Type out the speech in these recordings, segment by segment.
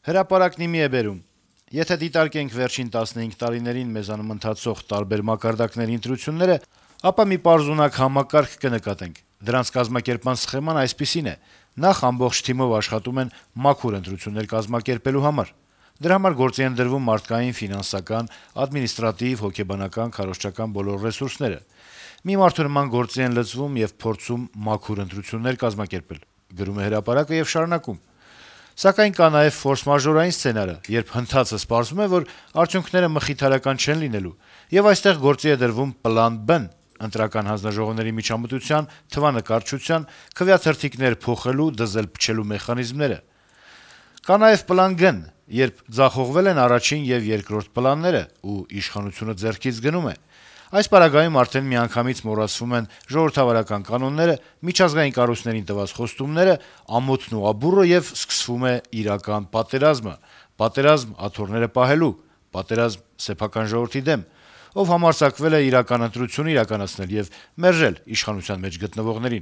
Հրապարակն իմի է բերում. եթե դիտարկենք վերջին 15 տարիներին մեզանում ընթացող տարբեր մակարդակների ընտրությունները, ապա մի պարզունակ համակարգ կնկատենք: Դրանց կազմակերպման սխեման այսպիսին է. նախ ամբողջ թիմով աշխատում են մաքուր ընտրություններ կազմակերպելու համար: Դրա համար գործի են դրվում մարդկային, ֆինանսական, ադմինիստրատիվ, հոգեբանական, քարոզչական բոլոր ռեսուրսները: Մի մարդու նման գործի են լծվում եւ փորձում մաքուր ընտրություններ կազմակերպել», - գրում է «Հրապարակ»-ը եւ շարունակում. - «Սակայն կա նաեւ ֆորսմաժորային սցենարը, երբ հնդածս պարզվում է, որ արդյունքները մխիթարական չեն լինելու, եւ այստեղ գործի է դրվում պլան B-ն՝ ընտրական հանձնաժողովների միջամտության, թվանկարչության, քվեաթերթիկներ փոխելու, դզել-փչելու մեխանիզմները: Կա նաեւ պլան G-ն, երբ ձախողվել են առաջին եւ երկրորդ պլանները, ու իշխանությունը ձեռքից գնում է: Այս պարագայում արդեն միանգամից մոռացվում են ժողովրդավարական կանոնները, միջազգային կառույցներին տված խոստումները, ամոթն ու աբուռը եւ սկսվում է իրական պատերազմը: Պատերազմ աթոռները պահելու, պատերազմ սեփական ժողովրդի դեմ, ով համարձակվել է իրական ընտրություն իրականացնել եւ մերժել իշխանության մեջ գտնվողներին»: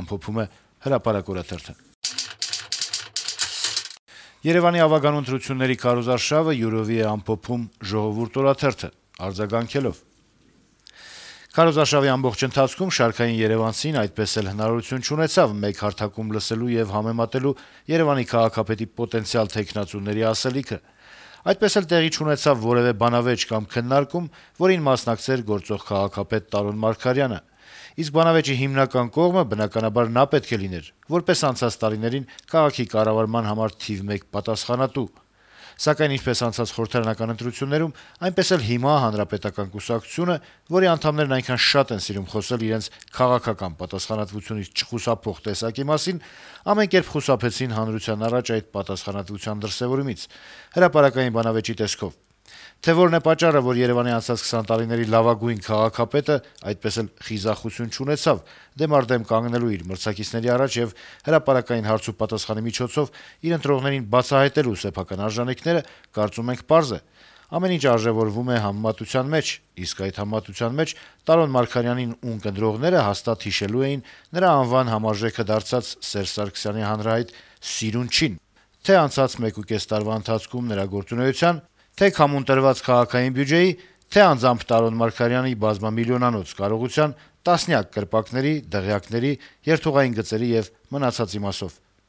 Երեւանի ավագանու ընտրությունների քարոզարշավը յուրովի է ամփոփում «Ժողովուրդ» օրաթերթը, արձագանքելով. - «Քարոզարշավի ամբողջ ընթացքում շարքային երեւանցին այդպես էլ հնարավորություն չունեցավ մեկ հարթակում լսելու եւ համեմատելու Երեւանի քաղաքապետի պոտենցիալ թեկնածուների ասելիքը: Այդպես էլ տեղի չունեցավ որեւէ բանավեճ կամ քննարկում, որին մասնակցեր գործող քաղաքապետ Տարոն Մարգարյանը: Իսկ բանավեճի հիմնական կողմը, բնականաբար, նա պետք է լիներ, որպես անցած տարիներին քաղաքի կառավարման համար թիվ մեկ պատասխանատու: Սակայն ինչպես անցած խորհրդարանական ընտրություններում, այնպես էլ հիմա Հանրապետական կուսակցությունը, որի անդամներն այնքան շատ են սիրում խոսել իրենց քաղաքական պատասխանատվությունից չխուսափող տեսակի մասին, ամեն կերպ խուսափեցին հանրության առաջ այդ պատասխանատվության դրսեւորումից: Հրապարակային բանավեճի տեսքով: Թե որն է պատճառը, որ Երեւանի անցած 20 տարիների լավագույն քաղաքապետը այդպես էլ խիզախություն չունեցավ դեմ առ դեմ կանգնելու իր մրցակիցների առաջ եւ հրապարակային հարց ու պատասխանի միջոցով իր ընտրողներին բացահայտելու սեփական արժանինքները, կարծում ենք, պարզ է: Ամեն ինչ արժեւորվում է համեմատության մեջ, իսկ այդ համեմատության մեջ Տարոն Մարգարյանին ունկնդրողները հաստատ հիշելու էին նրա անվան համարժեքը դարձած Սերժ Սարգսյանի հանրահայտ «սիրուն չին»: Թե անցած 1.5 տարվա ընթացքում նրա գործունեության, թե քամուն տրված քաղաքային բյուջեի, թե անձամբ Տարոն Մարգարյանի բազմամիլիոնանոց կարողության, տասնյակ կրպակների, դղյակների, երթուղային գծերի եւ մնացածի մասով»: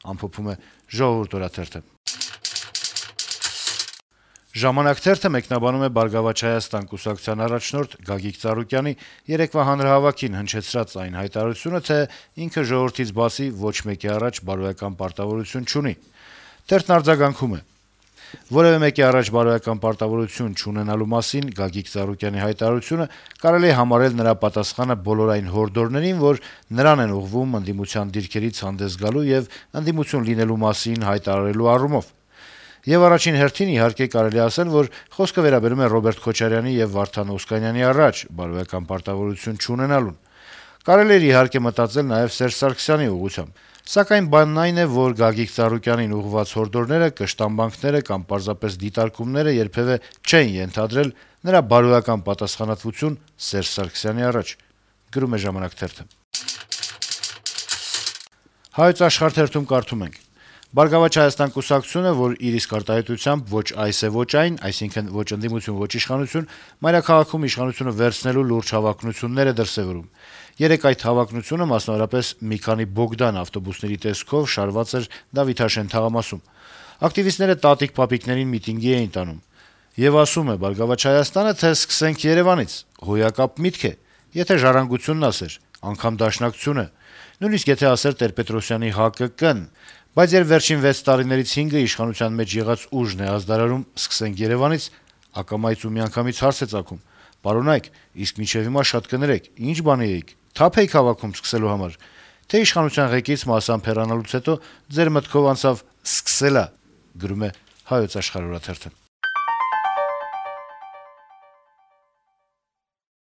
«Ժամանակ» թերթը մեկնաբանում է «Բարգավաճ Հայաստան» կուսակցության առաջնորդ Գագիկ Ծառուկյանի երեկվա հանրահավաքին հնչեցրած այն հայտարարությունը, թե ինքը ժողովրդից բացի ոչ մեկի առաջ բարոյական պարտավորություն չունի: Թերթն արձագանքում է. - «Որեւէ մեկի առաջ բարոյական պարտավորություն չունենալու մասին Գագիկ Ծառուկյանի հայտարարությունը կարելի է համարել նրա պատասխանը բոլոր այն հորդորներին, որ նրան են ուղղվում ընդդիմության դիրքերից հանդես գալու եւ ընդդիմություն լինելու մասին հայտարարելու առումով: Եվ առաջին հերթին, իհարկե, կարելի է ասել, որ խոսքը վերաբերում է Ռոբերտ Քոչարյանի եւ Վարդան Օսկանյանի առաջ բարոյական պարտավորություն չունենալուն: Կարելի էր, իհարկե, մտածել նաեւ Սերժ Սարգսյանի ուղղությամբ: Սակայն բանն այն է, որ Գագիկ Ծառուկյանին ուղղված հորդորները, կշտամբանքները կամ պարզապես դիտարկումները երբեւէ չեն ենթադրել նրա բարոյական պատասխանատվություն Սերժ Սարգսյանի առաջ»: «Հայոց Աշխարհ» թերթում կարդում ենք. - «Բարգավաճ Հայաստան կուսակցությունը, որ իր իսկ արտահայտությամբ ոչ այս է, ոչ այն, այսինքն ոչ ընդդիմություն, ոչ իշխանություն, մայրաքաղաքում իշխանությունը վերցնելու լուրջ հավակնություններ է դրսեւորում: Երեկ այդ հավակնությունը, մասնավորապես, մի քանի Բոգդան ավտոբուսների տեսքով շարված էր Դավիթաշեն թաղամասում: Ակտիվիստները տատիկ-պապիկներին միտինգի էին տանում: Եվ ասում է Բարգավաճ Հայաստանը, թե սկսենք Երեւանից: Հոյակապ միտք է: Եթե «Ժառանգությունն» ասեր, անգամ Դաշնակցությունը, նույնիսկ եթե ասեր Տեր-Պետրոսյանի ՀԱԿԿ-ն: Բայց երբ վերջին 6 տարիներից 5-ը իշխանության մեջ եղած ուժն է ազդարարում «սկսենք Երեւանից», ակամայից ու միանգամից հարց է ծագում. «Պարոնայք, իսկ մինչեւ հիմա շատ կներեք, ի՞նչ բանի էիք, թափ էիք հավաքում սկսելու համար, թե իշխանության ղեկից մասամբ հեռանալուց հետո ձեր մտքով անցավ «սկսելա»»: